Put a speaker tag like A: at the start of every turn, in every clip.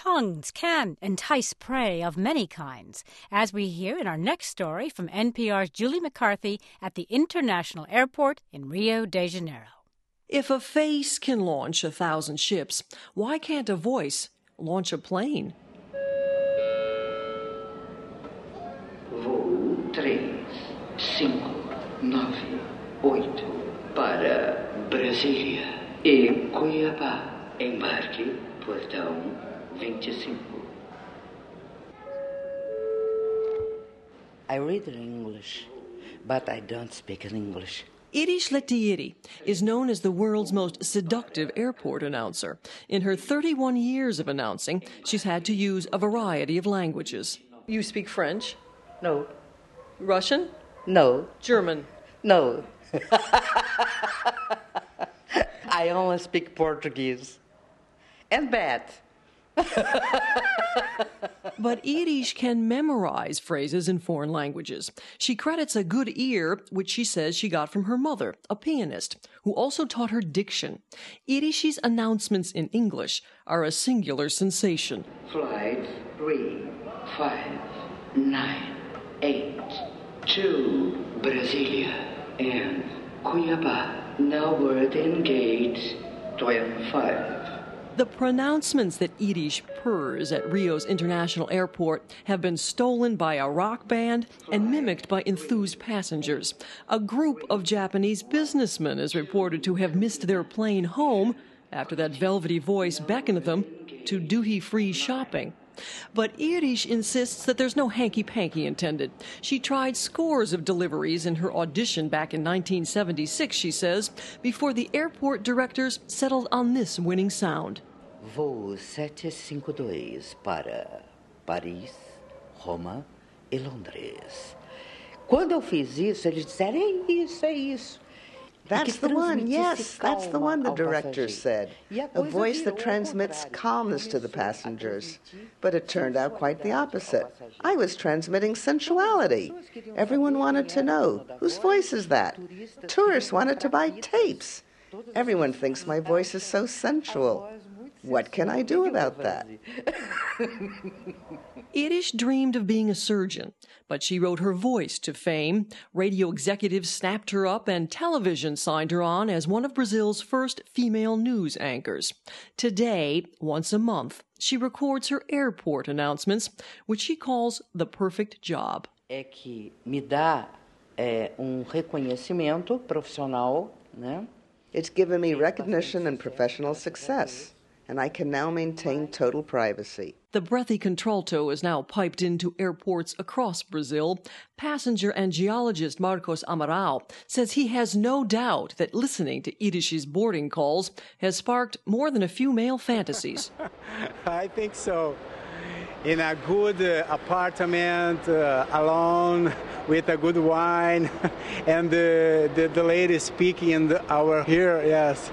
A: tongues can entice prey of many kinds, as we hear in our next story from NPR's Julie McCarthy at the International Airport in Rio de Janeiro.
B: If a face can launch 1,000 ships, why can't a voice launch a plane?
C: Voo 3, 5, 9, 8 para Brasília e Cuiabá. Embarque, portão 25.
D: I read in English, but I don't speak in English.
B: Irish Lettieri is known as the world's most seductive airport announcer. In her 31 years of announcing, she's had to use a variety of languages. You speak French?
D: No.
B: Russian?
D: No.
B: German?
D: No. I only speak Portuguese. And bad.
B: But Irish can memorize phrases in foreign languages. She credits a good ear, which she says she got from her mother, a pianist, who also taught her diction. Irish's announcements in English are a singular sensation.
C: Flight 3, 5, 9, 8 to Brasília and Cuiabá. Now board in gate 25.
B: The pronouncements that Irish purrs at Rio's International Airport have been stolen by a rock band and mimicked by enthused passengers. A group of Japanese businessmen is reported to have missed their plane home after that velvety voice beckoned them to duty-free shopping. But Irish insists that there's no hanky-panky intended. She tried scores of deliveries in her audition back in 1976, she says, before the airport directors settled on this winning sound.
D: Voo 752 para Paris, Roma e Londres. Quando eu fiz isso, eles disseram, é isso.
E: That's the one, yes, that's the one, the director said. A voice that transmits calmness to the passengers. But it turned out quite the opposite. I was transmitting sensuality. Everyone wanted to know, whose voice is that? Tourists wanted to buy tapes. Everyone thinks my voice is so sensual. What can I do about that?
B: Irish dreamed of being a surgeon, but she wrote her voice to fame. Radio executives snapped her up, and television signed her on as one of Brazil's first female news anchors. Today, once a month, she records her airport announcements, which she calls the perfect job.
D: É que me dá reconhecimento profissional, né?
E: It's given me recognition and professional success, and I can now maintain total privacy.
B: The breathy contralto is now piped into airports across Brazil. Passenger and geologist Marcos Amaral says he has no doubt that listening to Irish's boarding calls has sparked more than a few male fantasies.
F: I think so. In a good apartment, alone, with a good wine, and the lady speaking in our ear, yes.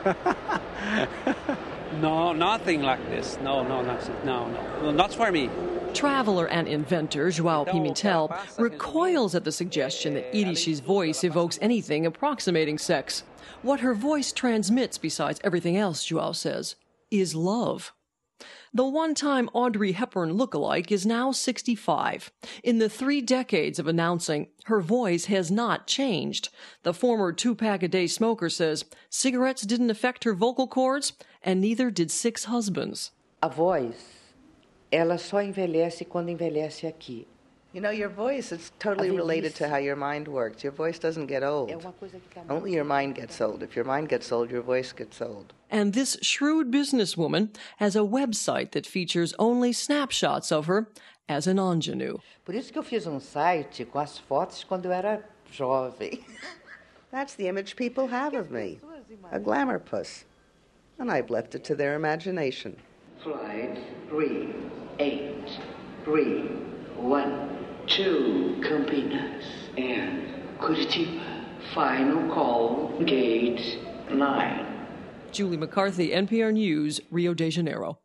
G: No, nothing like this. No, not for me.
B: Traveler and inventor João Pimentel recoils at the suggestion that Irish's voice evokes anything approximating sex. What her voice transmits, besides everything else, João says, is love. The one-time Audrey Hepburn lookalike is now 65. In the 3 decades of announcing, her voice has not changed. The former 2-pack-a-day smoker says cigarettes didn't affect her vocal cords, and neither did 6 husbands.
D: A voz, ela só envelhece quando envelhece aqui.
E: You know, your voice is totally related to how your mind works. Your voice doesn't get old. Only your mind gets old. If your mind gets old, your voice gets old.
B: And this shrewd businesswoman has a website that features only snapshots of her as an ingenue.
D: Por isso que eu fiz site com as fotos quando eu era jovem.
E: That's the image people have of me, a glamour puss. And I've left it to their imagination.
C: Flight 38312 Campinas and Curitiba. Final call, gate 9.
B: Julie McCarthy, NPR News, Rio de Janeiro.